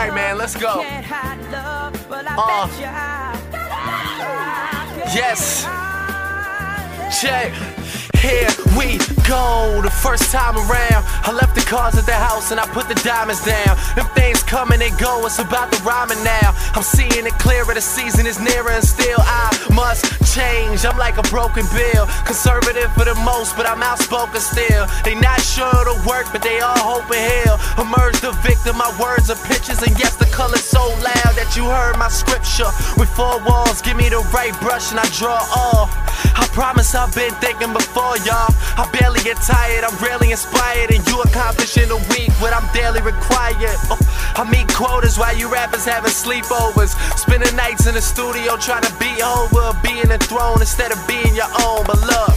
Alright, man, let's go. Yes. Check. Here we go. The first time around, I left the cars at the house and I put the diamonds down. Them things come and they go, it's about the rhyming now. I'm seeing it clearer, the season is nearer and still I must change. I'm like a broken bill, conservative for the most, but I'm outspoken still. They not sure it'll work, but they all hope and he'll emerge the victim. My words are pictures, and yes, the color's so loud that you heard my scripture. With four walls, give me the right brush and I draw all. I promise I've been thinking before, y'all. I barely get tired, I'm rarely inspired, and you accomplish in a week what I'm daily required. I meet quotas while you rappers having sleepovers, spending nights in the studio trying to be over, being enthroned instead of being your own. But look,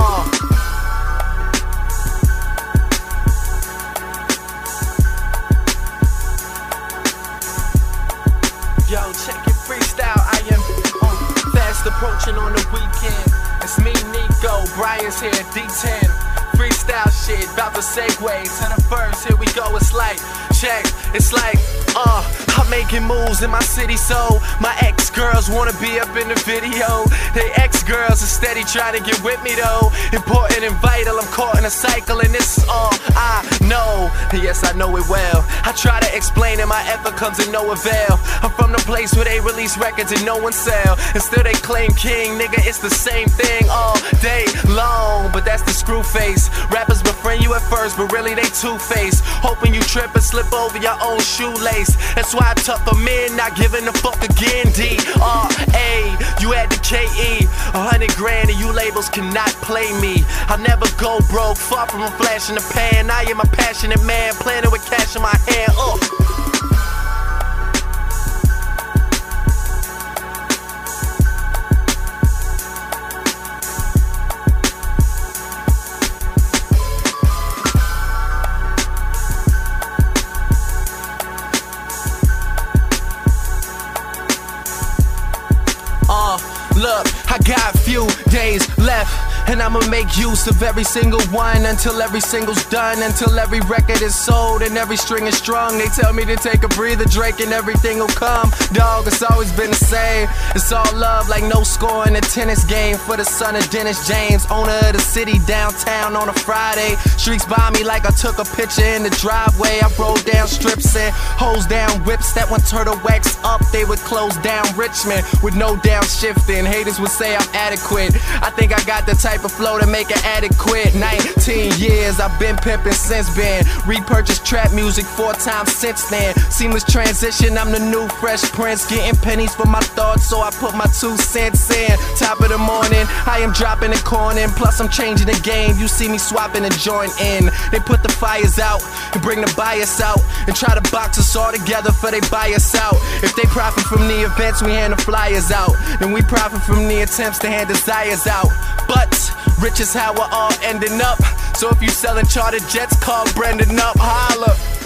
yo, check it, freestyle. I am fast approaching on the weekend. It's me, Nico, Brian's here, D10. Freestyle shit, bout to segue to the verse. Here we go, it's like, check, it's like, I'm making moves in my city, so my ex-girls wanna be up in the video. They ex-girls are steady trying to get with me though. Important and vital, I'm caught in a cycle, and this is all I know. Yes, I know it well. I try to explain and my effort comes in no avail. I'm from the place where they release records and no one sell, and still they claim king, nigga, it's the same thing all day long. But that's the screw face. Rappers befriend you at first, but really they two-faced, hoping you trip and slip over your own shoelace. That's why I tough them in, not giving a fuck again. D-R-A, you add the K-E, 100 grand and you labels cannot play me. I'll never go broke, far from a flash in the pan. I am a passionate man, planning with cash in my hand. Look, I got a few days left, and I'ma make use of every single one until every single's done, until every record is sold and every string is strung. They tell me to take a breather, Drake, and everything will come. Dog, it's always been the same. It's all love, like no score in a tennis game for the son of Dennis James, owner of the city downtown on a Friday. Streaks by me like I took a picture in the driveway. I rolled down strips and hose down whips that when turtle wax up, they would close down Richmond with no downshifting. Haters would say I'm adequate. I think I got the type of flow to make an addict quit. 19 years I've been pimping since then. Repurchased trap music 4 times since then. Seamless transition, I'm the new Fresh Prince. Getting pennies for my thoughts, so I put my 2 cents in. Top of the morning, I am dropping the corn in. Plus I'm changing the game, you see me swapping the joint in. They put the fires out and bring the bias out, and try to box us all together for they buy us out. If they profit from the events, we hand the flyers out. Then we profit from the attempts to hand desires out. But rich is how we're all ending up. So if you selling charter jets, call Brendan up, holla.